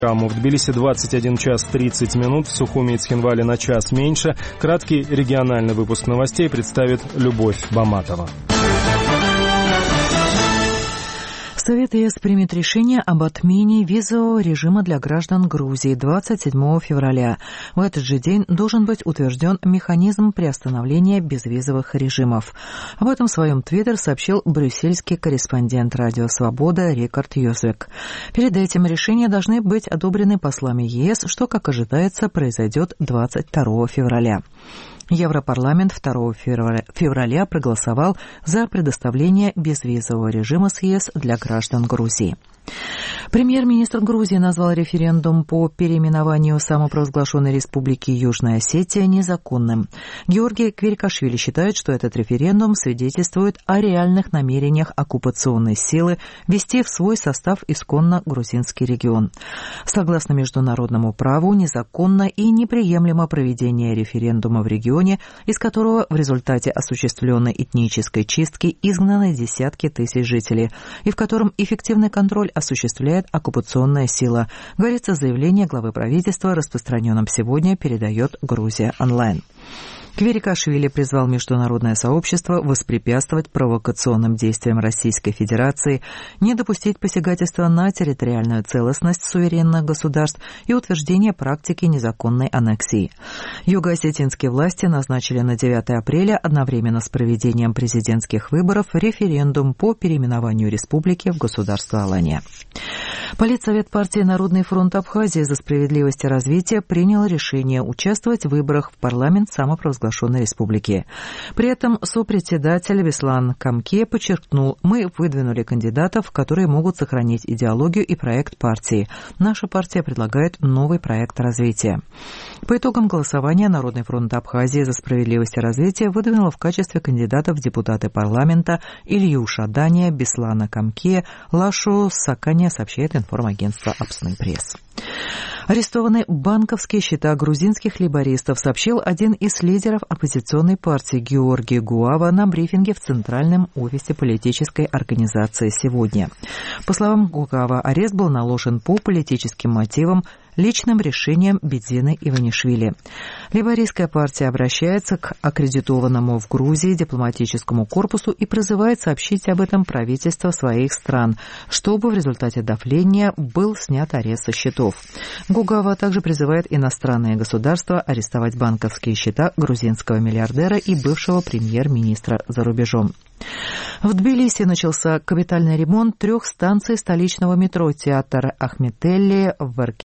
В Тбилиси 21 час 30 минут, в Сухуми и Цхинвале на час меньше. Краткий региональный выпуск новостей представит Любовь Баматова. Совет ЕС примет решение об отмене визового режима для граждан Грузии 27 февраля. В этот же день должен быть утвержден механизм приостановления безвизовых режимов. Об этом в своем твиттер сообщил брюссельский корреспондент «Радио Свобода» Рикард Юзвек. Перед этим решения должны быть одобрены послами ЕС, что, как ожидается, произойдет 22 февраля. Европарламент 2 февраля проголосовал за предоставление безвизового режима с ЕС для граждан Грузии. Премьер-министр Грузии назвал референдум по переименованию самопровозглашенной республики Южная Осетия незаконным. Георгий Кверикашвили считает, что этот референдум свидетельствует о реальных намерениях оккупационной силы ввести в свой состав исконно грузинский регион. Согласно международному праву, незаконно и неприемлемо проведение референдума в регионе, из которого в результате осуществленной этнической чистки изгнаны десятки тысяч жителей, и в котором эффективный контроль осуществляет оккупационная сила, говорится в заявлении главы правительства, распространенном сегодня, передает Грузия онлайн. Кверикашвили призвал международное сообщество воспрепятствовать провокационным действиям Российской Федерации, не допустить посягательства на территориальную целостность суверенных государств и утверждение практики незаконной аннексии. Юго-осетинские власти назначили на 9 апреля одновременно с проведением президентских выборов референдум по переименованию республики в государство Алания. Политсовет партии «Народный фронт Абхазии за справедливость и развитие» принял решение участвовать в выборах в парламент самопровозглашенной республики. При этом сопредседатель Беслан Камке подчеркнул: «Мы выдвинули кандидатов, которые могут сохранить идеологию и проект партии. Наша партия предлагает новый проект развития». По итогам голосования «Народный фронт Абхазии за справедливость и развитие» выдвинула в качестве кандидатов в депутаты парламента Илью Шадания, Беслана Камке, Лашу Саканя, сообщает информагентство «Апсный пресс». Арестованы банковские счета грузинских лейбористов, сообщил один из лидеров оппозиционной партии Георгий Гуава на брифинге в Центральном офисе политической организации сегодня. По словам Гуава, арест был наложен по политическим мотивам, личным решением Бедзины Иванишвили. Лейбористская партия обращается к аккредитованному в Грузии дипломатическому корпусу и призывает сообщить об этом правительство своих стран, чтобы в результате давления был снят арест со счетов. Гугава также призывает иностранные государства арестовать банковские счета грузинского миллиардера и бывшего премьер-министра за рубежом. В Тбилиси начался капитальный ремонт 3 станций столичного метро: театр Ахметелли,